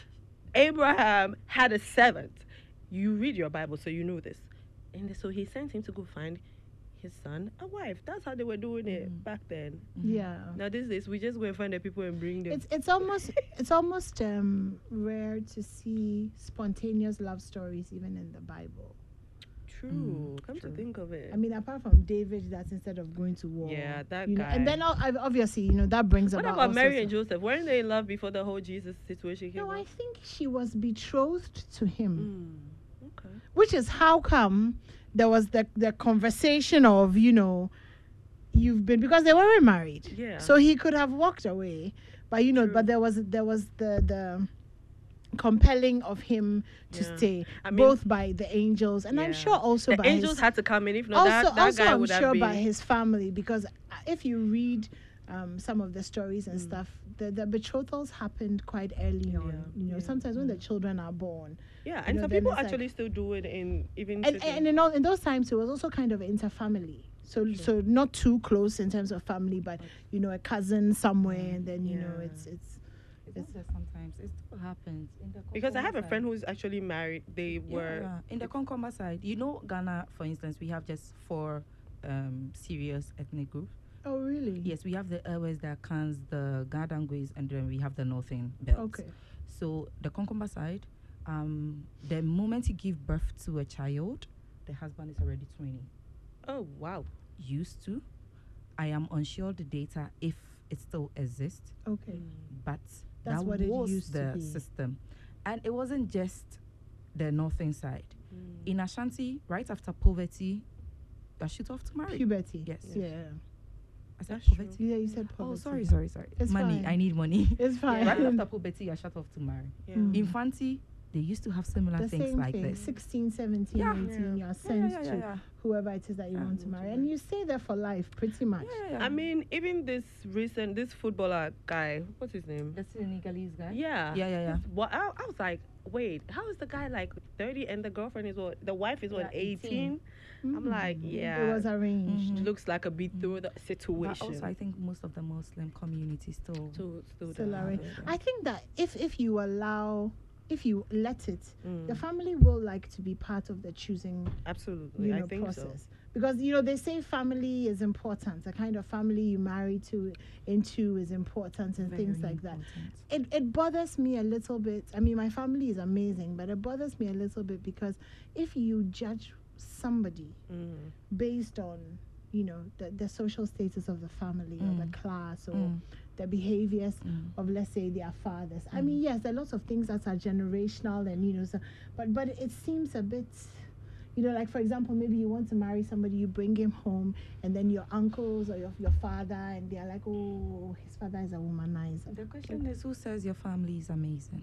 Speaker 2: Abraham had a servant. You read your Bible, so you know this. And so he sent him to go find his son a wife. That's how they were doing it
Speaker 1: Mm.
Speaker 2: back then.
Speaker 3: Yeah.
Speaker 2: Now these days, we just go and find the people and bring them.
Speaker 3: It's it's almost it's almost um rare to see spontaneous love stories even in the Bible.
Speaker 2: True.
Speaker 1: Mm,
Speaker 2: Come
Speaker 1: true.
Speaker 2: to think of it.
Speaker 3: I mean, apart from David, that instead of going to war,
Speaker 2: Yeah, that
Speaker 3: you know,
Speaker 2: guy.
Speaker 3: and then ob- obviously, you know, that brings
Speaker 2: what
Speaker 3: about.
Speaker 2: about
Speaker 3: all
Speaker 2: Mary
Speaker 3: sorts
Speaker 2: and
Speaker 3: of-
Speaker 2: Joseph? Weren't they in love before the whole Jesus situation came
Speaker 3: No, I
Speaker 2: up?
Speaker 3: think she was betrothed to him,
Speaker 2: Mm. Okay.
Speaker 3: which is how come there was the the conversation of you know, you've been because they weren't married.
Speaker 2: Yeah.
Speaker 3: So he could have walked away, but you know,
Speaker 2: True.
Speaker 3: but there was there was the the compelling of him to
Speaker 2: Yeah.
Speaker 3: stay,
Speaker 2: I mean-
Speaker 3: both by the angels and I'm
Speaker 2: Yeah.
Speaker 3: sure also
Speaker 2: the
Speaker 3: by
Speaker 2: angels
Speaker 3: his,
Speaker 2: had to come in. If not,
Speaker 3: also
Speaker 2: that, that
Speaker 3: also
Speaker 2: guy
Speaker 3: I'm
Speaker 2: would
Speaker 3: sure
Speaker 2: have been.
Speaker 3: by his family because if you read um, some of the stories and
Speaker 2: Mm.
Speaker 3: stuff, the, the betrothals happened quite early on.
Speaker 2: Yeah.
Speaker 3: You know,
Speaker 2: Yeah.
Speaker 3: sometimes when the children are born,
Speaker 2: yeah,
Speaker 3: you
Speaker 2: and
Speaker 3: know,
Speaker 2: some
Speaker 3: then
Speaker 2: people
Speaker 3: it's like-
Speaker 2: actually still do it in even.
Speaker 3: and
Speaker 2: today.
Speaker 3: and in, all, in those times it was also kind of interfamily. So so not too close in terms of family, but you know a cousin somewhere, and then you know
Speaker 2: Yeah.
Speaker 3: it's it's
Speaker 1: It's not just sometimes. It still happens in the
Speaker 2: because I have a
Speaker 1: Konkoma
Speaker 2: friend
Speaker 1: side.
Speaker 2: who's actually married. They
Speaker 1: Yeah,
Speaker 2: were.
Speaker 1: yeah. In the Konkoma side. You know, Ghana, for instance, we have just four um, serious ethnic groups.
Speaker 3: oh really
Speaker 1: Yes, we have the Ewe, the Akans, the Gadangwes, and then we have the Northern Belt.
Speaker 3: okay
Speaker 1: So the Konkoma side, Um, the moment you give birth to a child, the husband is already twenty.
Speaker 2: Oh, wow.
Speaker 1: Used to. I am unsure the data if it still exists,
Speaker 3: Okay.
Speaker 1: but
Speaker 3: That's
Speaker 1: that
Speaker 3: what it
Speaker 1: was
Speaker 3: used to
Speaker 1: the
Speaker 3: be.
Speaker 1: system. And it wasn't just the northern side.
Speaker 2: Mm.
Speaker 1: In Ashanti, right after poverty, you shoot off to marry.
Speaker 3: Puberty.
Speaker 1: Yes.
Speaker 3: Yeah.
Speaker 1: I said
Speaker 2: That's true.
Speaker 1: poverty.
Speaker 3: Yeah, you said
Speaker 1: Oh,
Speaker 3: poverty.
Speaker 1: sorry, sorry, sorry.
Speaker 3: It's
Speaker 1: money.
Speaker 3: fine.
Speaker 1: I need money.
Speaker 3: It's fine.
Speaker 1: Right after puberty, you're shut off to marry.
Speaker 2: Yeah.
Speaker 3: Mm.
Speaker 1: Infancy, they used to have similar
Speaker 3: The
Speaker 1: things
Speaker 3: same
Speaker 1: like
Speaker 3: thing.
Speaker 1: this.
Speaker 3: sixteen, seventeen,
Speaker 1: Yeah.
Speaker 3: eighteen,
Speaker 2: Yeah.
Speaker 3: you're sent
Speaker 1: yeah, yeah,
Speaker 3: to
Speaker 1: yeah.
Speaker 3: whoever it is that you
Speaker 1: Yeah.
Speaker 3: want to marry. And you stay there for life, pretty much.
Speaker 1: Yeah, yeah, yeah.
Speaker 2: I mean, even this recent, this footballer guy, what's his name?
Speaker 1: the Senegalese guy.
Speaker 2: Yeah.
Speaker 1: Yeah, yeah, yeah.
Speaker 2: What I, I was like, wait, how is the guy like thirty and the girlfriend is what? The wife is what,
Speaker 1: Yeah, eighteen.
Speaker 2: eighteen? I'm like, yeah.
Speaker 3: It was arranged.
Speaker 1: Mhm.
Speaker 2: Looks like a bit through the
Speaker 1: But
Speaker 2: situation.
Speaker 1: also, I think most of the Muslim community still.
Speaker 2: Still, still
Speaker 3: Still
Speaker 2: does.
Speaker 3: arranged.
Speaker 1: Yeah.
Speaker 3: I think that if if you allow, if you let it,
Speaker 2: Mm.
Speaker 3: the family will like to be part of the choosing,
Speaker 2: Absolutely,
Speaker 3: you
Speaker 2: I
Speaker 3: know,
Speaker 2: think so.
Speaker 3: process. Because you know they say family is important. The kind of family you marry to into is important and things
Speaker 1: Very
Speaker 3: like that.
Speaker 1: important.
Speaker 3: It it bothers me a little bit. I mean, my family is amazing, but it bothers me a little bit because if you judge somebody
Speaker 2: Mm.
Speaker 3: based on, you know, the, the social status of the family or the
Speaker 1: Mm.
Speaker 3: class or
Speaker 1: Mm,
Speaker 3: the behaviors
Speaker 1: mm.
Speaker 3: of, let's say, their fathers. I
Speaker 1: Mm.
Speaker 3: mean, yes, there are lots of things that are generational and, you know, so, but but it seems a bit, you know, like, for example, maybe you want to marry somebody, you bring him home, and then your uncles or your, your father, and they're like, oh, his father is a womanizer.
Speaker 1: The question is, who says your family is amazing?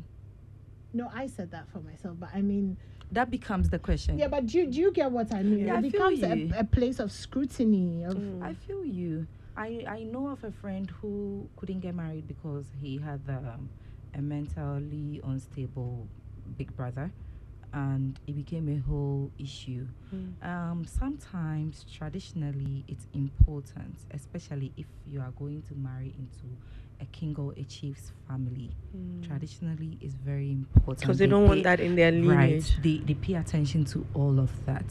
Speaker 3: No, I said that for myself, but I mean,
Speaker 1: That becomes the question.
Speaker 3: yeah, but do, you- do you get what I mean?
Speaker 1: Yeah,
Speaker 3: it
Speaker 1: I feel
Speaker 3: becomes
Speaker 1: you.
Speaker 3: a, a place of scrutiny. Of,
Speaker 2: Mm.
Speaker 1: I feel you. I, I know of a friend who couldn't get married because he had um, a mentally unstable big brother, and it became a whole issue.
Speaker 2: Mm.
Speaker 1: Um, sometimes, traditionally, it's important, especially if you are going to marry into a king or a chief's family.
Speaker 2: Mm.
Speaker 1: Traditionally, it's very important
Speaker 2: Because they don't want
Speaker 1: pay-
Speaker 2: that in their lineage.
Speaker 1: Right, they, they pay attention to all of that.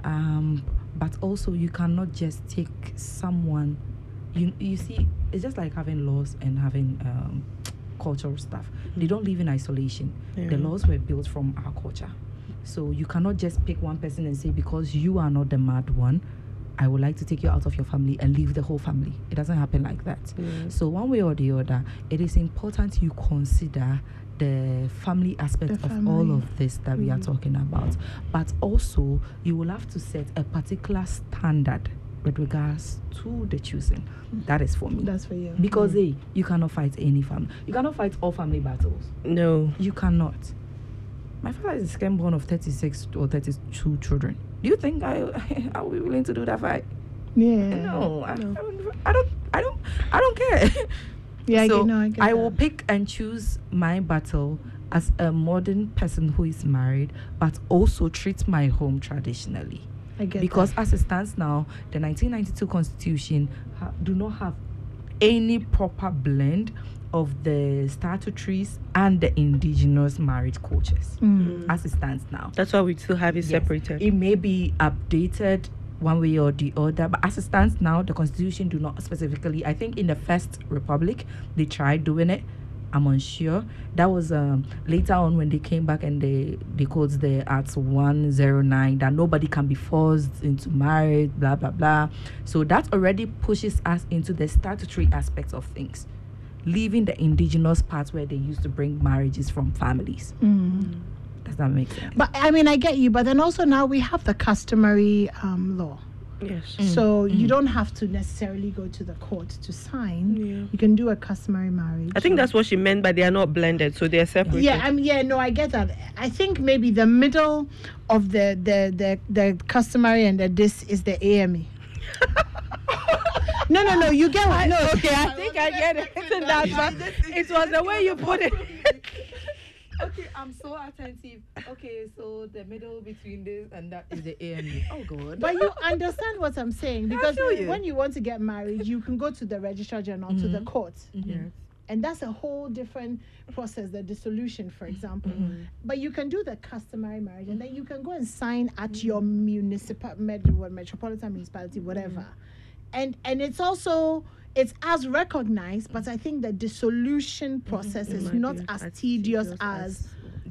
Speaker 1: Um, but also, you cannot just take someone. You you see, it's just like having laws and having um, cultural stuff. They don't live in isolation. The
Speaker 2: Yeah.
Speaker 1: laws were built from our culture. So you cannot just pick one person and say, because you are not the mad one, I would like to take you out of your family and leave the whole family. It doesn't happen like that.
Speaker 2: Mm.
Speaker 1: So one way or the other, it is important you consider the family aspect
Speaker 3: The
Speaker 1: of
Speaker 3: family.
Speaker 1: all of this that we are
Speaker 2: Mhm.
Speaker 1: talking about. But also, you will have to set a particular standard with regards to the choosing. That is for me.
Speaker 3: that's for you.
Speaker 1: Because,
Speaker 3: Mm.
Speaker 1: hey, you cannot fight any family. You cannot fight all family battles.
Speaker 2: No.
Speaker 1: You cannot. My father is a second born of thirty-six or thirty-two children. Do you think I I will be willing to do that fight?
Speaker 3: Yeah.
Speaker 1: No, I,
Speaker 2: No.
Speaker 1: I don't. I don't. I don't. I don't care.
Speaker 3: Yeah, I
Speaker 1: so
Speaker 3: get, no, I get
Speaker 1: I will
Speaker 3: that.
Speaker 1: pick and choose my battle as a modern person who is married, but also treat my home traditionally.
Speaker 3: I get
Speaker 1: Because
Speaker 3: that.
Speaker 1: as it stands now, the nineteen ninety-two Constitution ha- do not have any proper blend of the statutories and the indigenous marriage cultures.
Speaker 3: Mm.
Speaker 1: As it stands now,
Speaker 2: That's why we still have it
Speaker 1: Yes.
Speaker 2: separated.
Speaker 1: it may be updated one way or the other, but as it stands now, the constitution do not specifically. I think in the first republic they tried doing it. I'm unsure. That was um, later on when they came back and they they called the Act one oh nine that nobody can be forced into marriage, blah blah blah. So that already pushes us into the statutory aspects of things, leaving the indigenous part where they used to bring marriages from families.
Speaker 3: Mm.
Speaker 1: Does that make sense?
Speaker 3: But I mean, I get you. But then also now we have the customary um, law.
Speaker 2: Yes.
Speaker 1: Mm,
Speaker 3: So you
Speaker 1: mm.
Speaker 3: don't have to necessarily go to the court to sign.
Speaker 2: Yeah.
Speaker 3: You can do a customary marriage.
Speaker 2: I think that's what she meant, but they are not blended, so they are separated.
Speaker 3: Yeah, I mean, yeah, no, I get that. I think maybe the middle of the the the, the customary and the this is the A M E. no, no, no. You get what? No,
Speaker 2: Okay, I think I get it. It's in that, but it was the way you put it.
Speaker 1: Okay, I'm so attentive. Okay, so the middle between this and that is the A M E. Oh God.
Speaker 3: But you understand what I'm saying, because
Speaker 1: feel you.
Speaker 3: when you want to get married, you can go to the registrar general to the
Speaker 1: Mhm.
Speaker 3: court,
Speaker 1: Mhm.
Speaker 3: and that's a whole different process. The dissolution, for example.
Speaker 1: Mhm.
Speaker 3: But you can do the customary marriage, and then you can go and sign at your municipal met- what, metropolitan municipality, whatever. And and it's also it's as recognized, but I think the dissolution process
Speaker 2: It
Speaker 3: is
Speaker 2: might
Speaker 3: not
Speaker 2: be
Speaker 3: as
Speaker 2: as
Speaker 3: tedious
Speaker 2: tedious
Speaker 3: as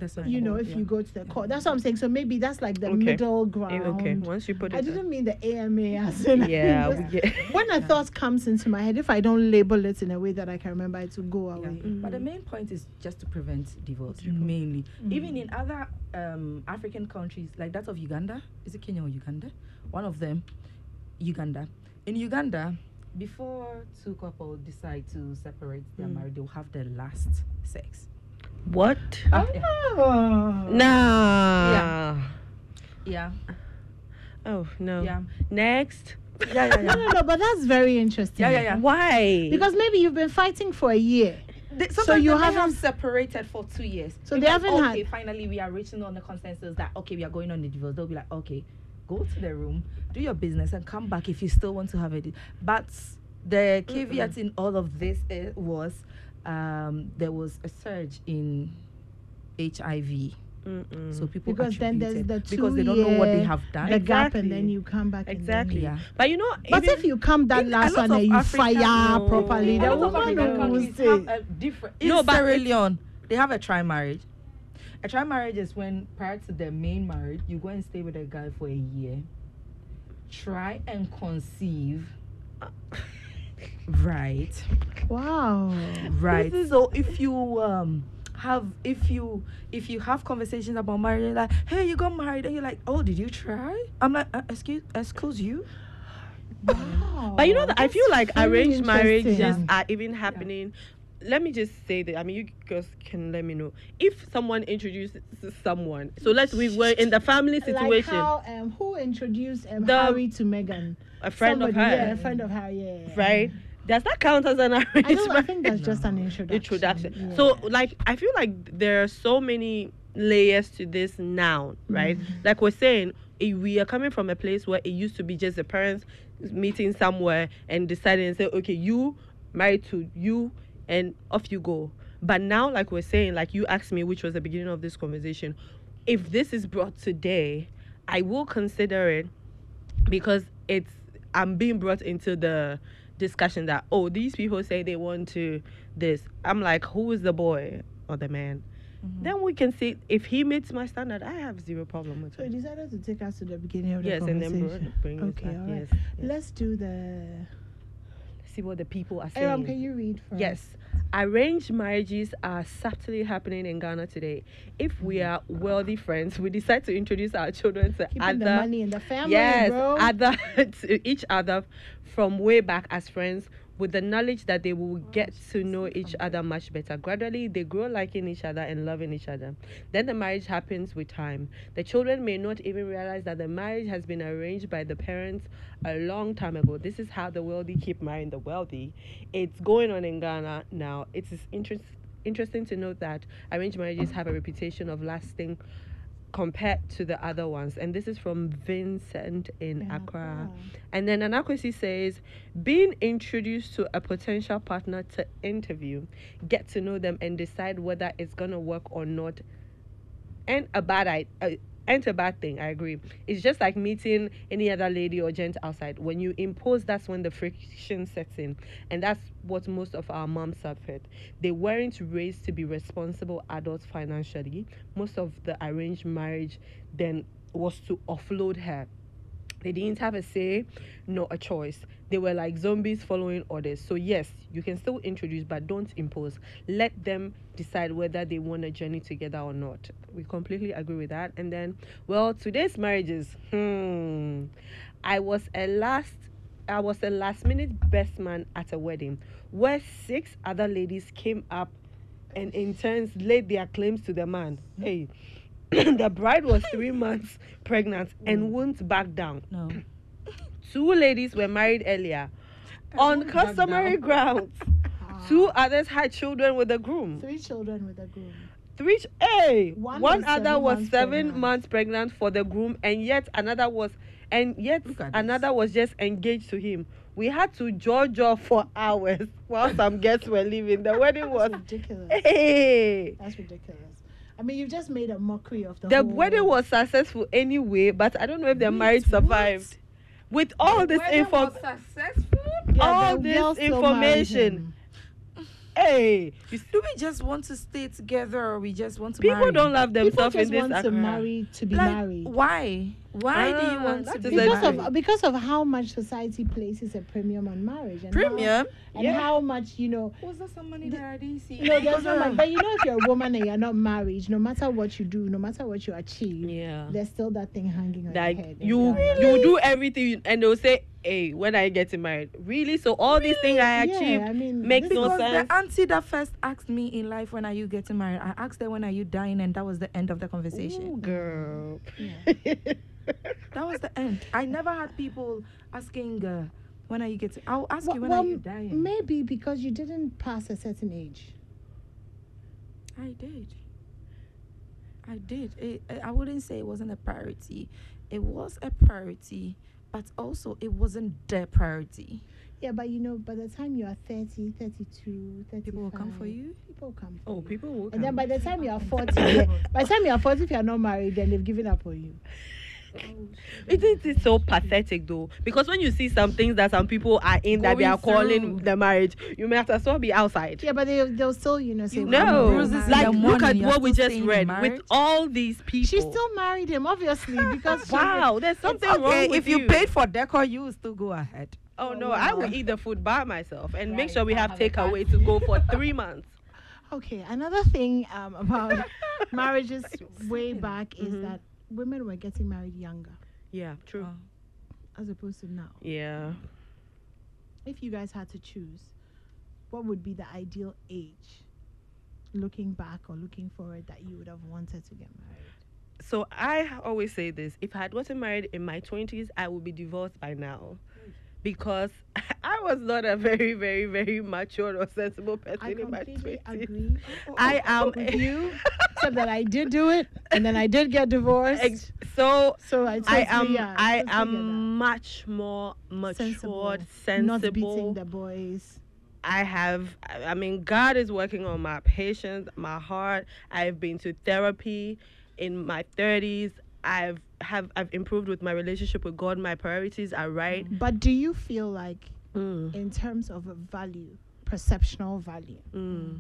Speaker 1: That's what
Speaker 3: you
Speaker 1: I
Speaker 3: know,
Speaker 1: call,
Speaker 3: if
Speaker 1: yeah.
Speaker 3: you go to the court. That's what I'm saying. So maybe that's like the
Speaker 2: Okay.
Speaker 3: middle
Speaker 2: Eh,
Speaker 3: ground.
Speaker 2: Okay, once you put it.
Speaker 3: I didn't mean the A M A as in
Speaker 2: Yeah,
Speaker 3: just-
Speaker 2: we get-
Speaker 3: when a thought comes into my head, if I don't label it in a way that I can remember, it will go
Speaker 1: Yeah.
Speaker 3: away.
Speaker 1: But the
Speaker 2: Mm-hmm.
Speaker 1: main point is just to prevent divorce, mainly.
Speaker 3: Mm.
Speaker 1: Even in other um, African countries, like that of Uganda, is it Kenya or Uganda? One of them, Uganda. In Uganda, before two couples decide to separate their
Speaker 2: Mm.
Speaker 1: marriage, they'll have their last sex.
Speaker 2: What?
Speaker 1: Ah, yeah.
Speaker 3: Oh.
Speaker 2: Nah.
Speaker 1: Yeah,
Speaker 2: Oh no.
Speaker 1: yeah,
Speaker 2: Next.
Speaker 1: yeah, yeah,
Speaker 3: No,
Speaker 1: yeah.
Speaker 3: no, no, but that's very interesting.
Speaker 1: Yeah, yeah, yeah.
Speaker 2: Why?
Speaker 3: Because maybe you've been fighting for a year.
Speaker 1: They,
Speaker 3: So
Speaker 1: sometimes
Speaker 3: you
Speaker 1: they may have
Speaker 3: haven't-
Speaker 1: separated for two years.
Speaker 3: So
Speaker 1: They'll
Speaker 3: they
Speaker 1: be like,
Speaker 3: haven't
Speaker 1: okay,
Speaker 3: had-
Speaker 1: finally we are reaching on the consensus that okay, we are going on the divorce. They'll be like, okay, go to the room, do your business, and come back if you still want to have it. But the caveat in all of this uh, was um, there was a surge in H I V.
Speaker 2: Mm-mm.
Speaker 1: So people
Speaker 3: Because then there's
Speaker 1: attributed-
Speaker 3: the
Speaker 1: because they don't know what they
Speaker 3: two-year-
Speaker 1: have done.
Speaker 3: The gap, and
Speaker 2: Exactly.
Speaker 3: then you come back. and then-
Speaker 2: Exactly.
Speaker 1: Yeah.
Speaker 2: But you know,
Speaker 3: But
Speaker 2: even-
Speaker 3: if you come that
Speaker 1: In a
Speaker 3: last
Speaker 1: lot
Speaker 3: one
Speaker 1: of
Speaker 3: and you
Speaker 1: African-
Speaker 3: fire
Speaker 2: No.
Speaker 3: properly,
Speaker 1: A
Speaker 3: the
Speaker 1: lot of
Speaker 3: woman
Speaker 1: African
Speaker 3: will
Speaker 1: countries
Speaker 3: stay.
Speaker 1: have a different. In
Speaker 2: No, but
Speaker 1: Sierra
Speaker 2: it's-
Speaker 1: Leone, they have a tri marriage. A tri marriage is when prior to the main marriage, you go and stay with a guy for a year, try and conceive. Right,
Speaker 3: Wow.
Speaker 1: right. So if you um have if you if you have conversations about marriage, like, hey, you got married, and you're like, oh, did you try? I'm like, uh, excuse excuse you.
Speaker 3: Wow.
Speaker 2: But you know, that I feel
Speaker 3: That's
Speaker 2: like
Speaker 3: very
Speaker 2: arranged marriages
Speaker 3: interesting.
Speaker 2: are even happening. Let me just say that. I mean, you girls can let me know if someone introduces someone. So let's we were in the family
Speaker 3: Like
Speaker 2: situation.
Speaker 3: how um who introduced um,
Speaker 2: The-
Speaker 3: Harry to Meghan?
Speaker 2: a friend
Speaker 3: Somebody,
Speaker 2: of
Speaker 3: Yeah, a
Speaker 2: hers,
Speaker 3: friend of her. Yeah.
Speaker 2: right? Does that count as an arranged
Speaker 3: I don't. I
Speaker 2: marriage?
Speaker 3: think that's just an introduction.
Speaker 2: Introduction.
Speaker 3: Yeah.
Speaker 2: So, like, I feel like there are so many layers to this now, right?
Speaker 3: Mm-hmm.
Speaker 2: Like we're saying, eh, we are coming from a place where it used to be just the parents meeting somewhere and deciding and say, okay, you married to you, and off you go. But now, like we're saying, like you asked me, which was the beginning of this conversation, if this is brought today, I will consider it because it's I'm being brought into the discussion that, oh, these people say they want to this. I'm like, who is the boy or the man?
Speaker 1: Mm-hmm.
Speaker 2: Then we can see if he meets my standard. I have zero problem with
Speaker 3: So you
Speaker 2: it.
Speaker 3: decided to take us to the beginning of the
Speaker 2: Yes, and
Speaker 3: conversation.
Speaker 2: then bring, bring
Speaker 3: Okay,
Speaker 2: it back.
Speaker 3: all right.
Speaker 2: Yes, yes.
Speaker 3: Let's do the.
Speaker 2: See what the people are saying.
Speaker 3: Aaron, can you read first?
Speaker 2: Yes. Arranged marriages are subtly happening in Ghana today. If we are wealthy friends, we decide to introduce our children to
Speaker 3: Keeping
Speaker 2: other
Speaker 3: the money in the family,
Speaker 2: yes,
Speaker 3: bro.
Speaker 2: other to each other from way back as friends with the knowledge that they will get to know each other much better. Gradually, they grow liking each other and loving each other. Then the marriage happens with time. The children may not even realize that the marriage has been arranged by the parents a long time ago. This is how the wealthy keep marrying the wealthy. It's going on in Ghana now. It is interest, interesting to note that arranged marriages have a reputation of lasting compared to the other ones. And this is from Vincent in
Speaker 3: Yeah,
Speaker 2: Accra.
Speaker 3: wow.
Speaker 2: And then Anakwesi says, being introduced to a potential partner to interview, get to know them and decide whether it's going to work or not. And a bad idea. Uh, and a bad thing, I agree. It's just like meeting any other lady or gent outside. When you impose, that's when the friction sets in. And that's what most of our moms suffered. They weren't raised to be responsible adults financially. Most of the arranged marriage then was to offload her. They didn't have a say, nor a choice. They were like zombies following orders. So yes, you can still introduce, but don't impose. Let them decide whether they want a journey together or not. We completely agree with that. And then, well, today's marriages, hmm, I was a last, I was a last minute best man at a wedding where six other ladies came up and in turns laid their claims to the man. Hey. The bride was three months pregnant and won't back down.
Speaker 1: No.
Speaker 2: Two ladies were married earlier on
Speaker 1: won't back
Speaker 2: customary
Speaker 1: down.
Speaker 2: grounds.
Speaker 3: Ah.
Speaker 2: Two others had children with the groom.
Speaker 3: Three children with a groom.
Speaker 2: Three, ch- hey,
Speaker 3: One
Speaker 2: one,
Speaker 3: was
Speaker 2: other
Speaker 3: seven
Speaker 2: was
Speaker 3: months
Speaker 2: seven
Speaker 3: pregnant.
Speaker 2: months pregnant for the groom, and yet another was, and yet
Speaker 1: Look at
Speaker 2: another
Speaker 1: this.
Speaker 2: was just engaged to him. We had to jaw jaw for hours while some guests were leaving. The wedding was,
Speaker 3: That's ridiculous.
Speaker 2: hey.
Speaker 3: That's ridiculous. I mean, you've just made a mockery of the,
Speaker 2: The
Speaker 3: whole
Speaker 2: wedding was successful anyway, but I don't know if the
Speaker 1: Wait,
Speaker 2: marriage
Speaker 1: what?
Speaker 2: survived. With all this
Speaker 1: Wedding
Speaker 2: info,
Speaker 1: was successful.
Speaker 3: Yeah,
Speaker 2: all
Speaker 3: the
Speaker 2: this
Speaker 3: girl still married
Speaker 2: information.
Speaker 3: him.
Speaker 2: Hey, you see,
Speaker 1: Do we just want to stay together, or we just want to
Speaker 2: people
Speaker 1: marry?
Speaker 2: don't love
Speaker 3: People
Speaker 2: themselves in
Speaker 3: just
Speaker 2: this
Speaker 3: want to
Speaker 2: Accra.
Speaker 3: marry to be
Speaker 1: Like,
Speaker 3: married.
Speaker 1: why? Why do you
Speaker 2: Ah,
Speaker 1: want
Speaker 2: that
Speaker 1: to
Speaker 2: is
Speaker 1: be
Speaker 2: a-
Speaker 3: Because
Speaker 1: married?
Speaker 3: of because of how much society places a premium on marriage and
Speaker 1: Premium?
Speaker 3: how, and
Speaker 2: Yeah.
Speaker 3: how much you know.
Speaker 1: Was there some money that I didn't see?
Speaker 3: No, there's
Speaker 1: Because,
Speaker 3: no money.
Speaker 1: um,
Speaker 3: But you know, if you're a woman and you're not married, no matter what you do, no matter what you achieve,
Speaker 2: Yeah.
Speaker 3: there's still that thing hanging on
Speaker 2: Like
Speaker 3: your head.
Speaker 2: you,
Speaker 3: Yeah.
Speaker 2: you do everything, and they'll say, "Hey, when are you getting married?" Really? So all these things I
Speaker 3: Yeah,
Speaker 2: achieved
Speaker 3: I mean,
Speaker 2: makes
Speaker 3: this
Speaker 2: no
Speaker 1: Because
Speaker 2: sense.
Speaker 1: the auntie that first asked me in life, when are you getting married? I asked her, when are you dying? And that was the end of the conversation.
Speaker 2: Ooh, girl.
Speaker 3: Yeah.
Speaker 1: That was the end. I never had people asking, uh, when are you getting? I'll ask
Speaker 3: Well,
Speaker 1: you, when
Speaker 3: well,
Speaker 1: are you dying?
Speaker 3: maybe because you didn't pass a certain age.
Speaker 1: I did. I did. It, I wouldn't say it wasn't a priority. It was a priority, but also it wasn't the priority.
Speaker 3: Yeah, but you know, by the time you are thirty, thirty-two, thirty-five,
Speaker 1: People will come for you.
Speaker 3: People will come for
Speaker 2: Oh,
Speaker 3: you.
Speaker 2: people will.
Speaker 3: And then
Speaker 2: come.
Speaker 3: by the time you are forty, yeah, by the time you are forty, if you are not married, then they've given up on you.
Speaker 2: It is it's so pathetic though, because when you see some things that some people are in that they
Speaker 1: Going
Speaker 2: are calling
Speaker 1: through.
Speaker 2: the marriage, you may as well be outside.
Speaker 3: Yeah, but they, they'll still, you know, say,
Speaker 1: You
Speaker 3: "Well,
Speaker 2: No,
Speaker 3: I'm
Speaker 1: bruises in
Speaker 2: like
Speaker 1: the
Speaker 3: married."
Speaker 2: look
Speaker 1: morning,
Speaker 2: at
Speaker 1: you're
Speaker 2: what we
Speaker 1: still
Speaker 2: just
Speaker 1: staying in
Speaker 2: read
Speaker 1: marriage?
Speaker 2: with all these people.
Speaker 3: She still married him, obviously, because she-
Speaker 2: Wow, there's something wrong
Speaker 1: Okay,
Speaker 2: with
Speaker 1: if you, paid for decor, you will still go ahead.
Speaker 2: Oh
Speaker 3: Oh,
Speaker 2: no, I will
Speaker 3: wow.
Speaker 2: eat the food by myself and make
Speaker 3: Right,
Speaker 2: sure we
Speaker 3: I'll
Speaker 2: have
Speaker 3: have a
Speaker 2: takeaway to go for three months.
Speaker 3: Okay, another thing um, about marriages way
Speaker 1: Exciting.
Speaker 3: back is
Speaker 2: Mhm.
Speaker 3: that women were getting married younger
Speaker 2: Yeah, true.
Speaker 1: Uh,
Speaker 3: as opposed to now.
Speaker 2: Yeah.
Speaker 3: If you guys had to choose, what would be the ideal age, looking back or looking forward, that you would have wanted to get married?
Speaker 2: So I always say this: if I had gotten married in my twenties, I would be divorced by now, because I was not a very, very, very mature or sensible person
Speaker 3: I
Speaker 2: in my
Speaker 3: completely
Speaker 2: twenties.
Speaker 3: agree
Speaker 2: I am
Speaker 3: with you, except that I did do it, and then I did get divorced.
Speaker 2: Ex- so
Speaker 3: so I, totally,
Speaker 2: I am
Speaker 3: yeah,
Speaker 2: I
Speaker 3: totally get that.
Speaker 2: am much more matured, sensible.
Speaker 3: not beating the boys.
Speaker 2: I have, I I mean, God is working on my patience, my heart. I've been to therapy in my thirties. I've have I've improved with my relationship with God. My priorities are right.
Speaker 3: But do you feel like,
Speaker 2: Mm.
Speaker 3: in terms of a value, perceptional value,
Speaker 2: Mm.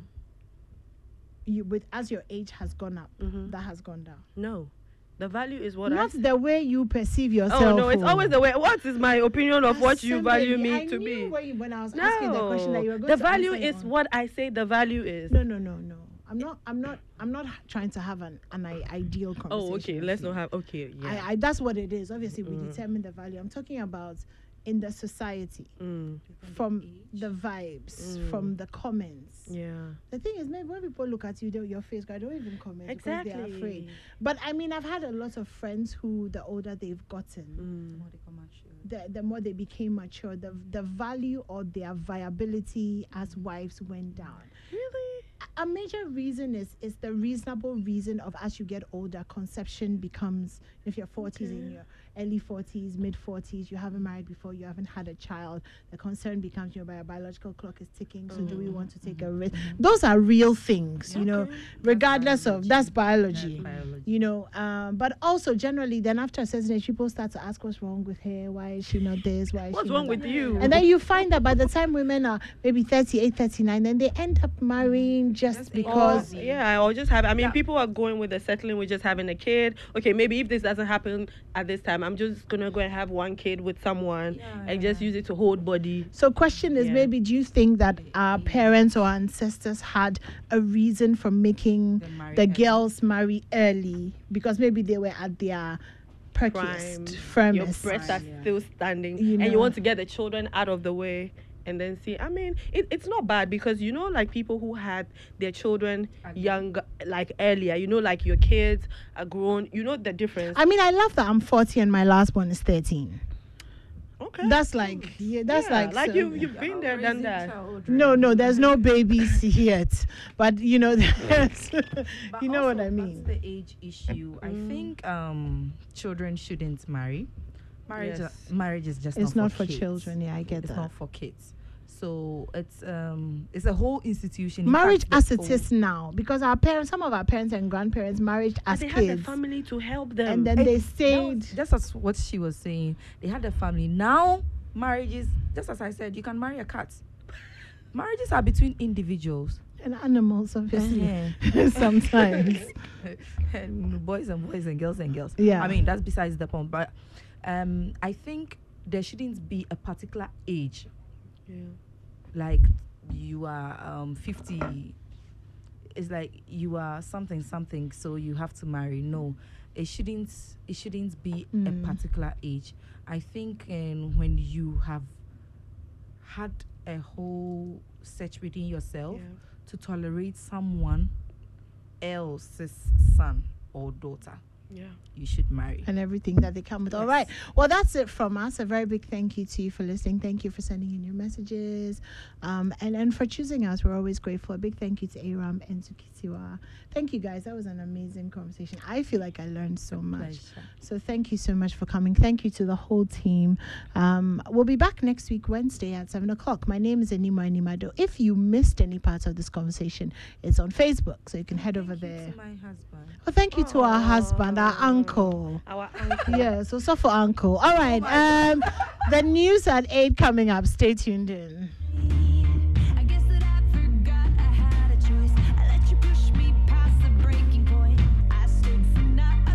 Speaker 3: you with as your age has gone up,
Speaker 2: Mhm.
Speaker 3: that has gone down?
Speaker 2: No, the value is what I.
Speaker 3: Not the way you perceive yourself.
Speaker 2: Oh no, it's
Speaker 3: oh.
Speaker 2: always the way. What is my opinion of what you value
Speaker 3: Assembly.
Speaker 2: me
Speaker 3: I
Speaker 2: to
Speaker 3: knew
Speaker 2: be?
Speaker 3: When, you, when I was asking the question that you were
Speaker 2: No,
Speaker 3: going
Speaker 2: the
Speaker 3: to
Speaker 2: value
Speaker 3: answer
Speaker 2: is
Speaker 3: on.
Speaker 2: what I say. The value is.
Speaker 3: No, no, no, no. I'm not. I'm not. I'm not trying to have an an I- ideal conversation.
Speaker 2: Oh, okay.
Speaker 3: with
Speaker 2: Let's
Speaker 3: you.
Speaker 2: not have. Okay, yeah.
Speaker 3: I, I. That's what it is. Obviously, we
Speaker 2: Mm.
Speaker 3: determine the value. I'm talking about in the society,
Speaker 2: mm,
Speaker 3: from the vibes,
Speaker 2: Mm.
Speaker 3: from the comments.
Speaker 2: yeah.
Speaker 3: The thing is, maybe when people look at you, they, your face, I don't even comment because
Speaker 2: Exactly.
Speaker 3: they're afraid. But I mean, I've had a lot of friends who, the older they've gotten,
Speaker 2: Mm.
Speaker 3: the, the more they became mature, the the value or their viability as wives went down.
Speaker 2: Really?
Speaker 3: A major reason is is the reasonable reason of, as you get older, conception becomes, if you're forties, in
Speaker 2: Okay.
Speaker 3: your early forties, mid forties, you haven't married before, you haven't had a child, the concern becomes, your bio- biological clock is ticking, so do we want to take a risk? Those are real things, you know,
Speaker 2: Okay.
Speaker 3: regardless of, that's biology.
Speaker 1: That's biology.
Speaker 3: You know, um, but also generally, then after a certain age, people start to ask, what's wrong with her? Why is she not this? Why is
Speaker 2: What's
Speaker 3: she
Speaker 2: wrong
Speaker 3: not
Speaker 2: with you?
Speaker 3: and then you find that by the time women are maybe thirty-eight, thirty-nine, then they end up marrying just
Speaker 1: Just
Speaker 3: because.
Speaker 2: Or, yeah, or just have. I mean,
Speaker 1: Yeah.
Speaker 2: people are going with the settling with just having a kid. Okay, maybe if this doesn't happen at this time, I'm just gonna go and have one kid with someone
Speaker 1: Yeah,
Speaker 2: and just
Speaker 1: yeah.
Speaker 2: use it to hold body.
Speaker 3: So, question is,
Speaker 2: Yeah.
Speaker 3: maybe do you think that our parents or ancestors had a reason for making
Speaker 1: They marry
Speaker 3: the
Speaker 1: early.
Speaker 3: girls marry early because maybe they were at their
Speaker 2: Prime.
Speaker 3: perkiest,
Speaker 2: Your
Speaker 3: firmest?
Speaker 2: breasts are
Speaker 1: Yeah.
Speaker 2: still standing,
Speaker 3: You
Speaker 2: and
Speaker 3: know.
Speaker 2: you want to get the children out of the way. And then see, I mean, it, it's not bad because you know, like people who had their children
Speaker 1: At-
Speaker 2: young, like earlier, you know, like your kids are grown, you know the difference.
Speaker 3: I mean, I love that I'm forty and my last one is thirteen.
Speaker 2: Okay.
Speaker 3: That's like, yeah, that's
Speaker 2: Yeah,
Speaker 3: like,
Speaker 2: like
Speaker 3: so-
Speaker 2: you, you've been there, done that.
Speaker 3: No, no, there's no babies yet, but you know, there's,
Speaker 1: But
Speaker 3: you know what
Speaker 1: also,
Speaker 3: I mean.
Speaker 1: That's the age issue. I
Speaker 2: Mm.
Speaker 1: think um, children shouldn't marry. Marriage,
Speaker 2: Yes.
Speaker 1: uh, marriage is just
Speaker 3: It's
Speaker 1: not,
Speaker 3: not
Speaker 1: for,
Speaker 3: for
Speaker 1: kids.
Speaker 3: children. Yeah, I get
Speaker 1: It's
Speaker 3: that.
Speaker 1: not for kids. So it's um it's a whole institution. In
Speaker 3: Marriage
Speaker 1: fact,
Speaker 3: as
Speaker 1: the
Speaker 3: it
Speaker 1: whole-
Speaker 3: is now, because our parents, some of our parents and grandparents married
Speaker 2: But
Speaker 3: as
Speaker 2: they had the
Speaker 3: kids,
Speaker 2: family to help them.
Speaker 3: and then
Speaker 1: Eh,
Speaker 3: they
Speaker 1: that
Speaker 3: stayed.
Speaker 1: was- Just as what she was saying, they had a family. Now marriage is just as I said. You can marry a cat. Marriages are between individuals.
Speaker 3: And animals, obviously.
Speaker 1: Yeah.
Speaker 3: Sometimes.
Speaker 1: And boys and boys and girls and girls.
Speaker 3: Yeah.
Speaker 1: I mean, that's besides the point. But um, I think there shouldn't be a particular age.
Speaker 2: Yeah.
Speaker 1: Like you are um, fifty. It's like you are something something, so you have to marry. No, it shouldn't. It shouldn't be
Speaker 3: Mm.
Speaker 1: a particular age. I think um, when you have had a whole search within yourself
Speaker 2: Yeah.
Speaker 1: to tolerate someone else's son or daughter,
Speaker 2: Yeah.
Speaker 1: you should marry.
Speaker 3: And everything that they come with. All right. Well, that's it from us. A very big thank you to you for listening. Thank you for sending in your messages. Um, and, and for choosing us. We're always grateful. A big thank you to Aram and to Kitiwa. Thank you, guys. That was an amazing conversation. I feel like I learned so much.
Speaker 1: Pleasure.
Speaker 3: So thank you so much for coming. Thank you to the whole team. Um, we'll be back next week, Wednesday at seven o'clock. My name is Enima Animado. If you missed any part of this conversation, it's on Facebook. So you can head over
Speaker 1: Thank you
Speaker 3: there.
Speaker 1: to my husband.
Speaker 3: Well, thank you to our husband, our uncle.
Speaker 2: Our uncle.
Speaker 3: Yeah, so suffer uncle. All right.
Speaker 1: my
Speaker 3: um, the news at eight coming up. Stay tuned in.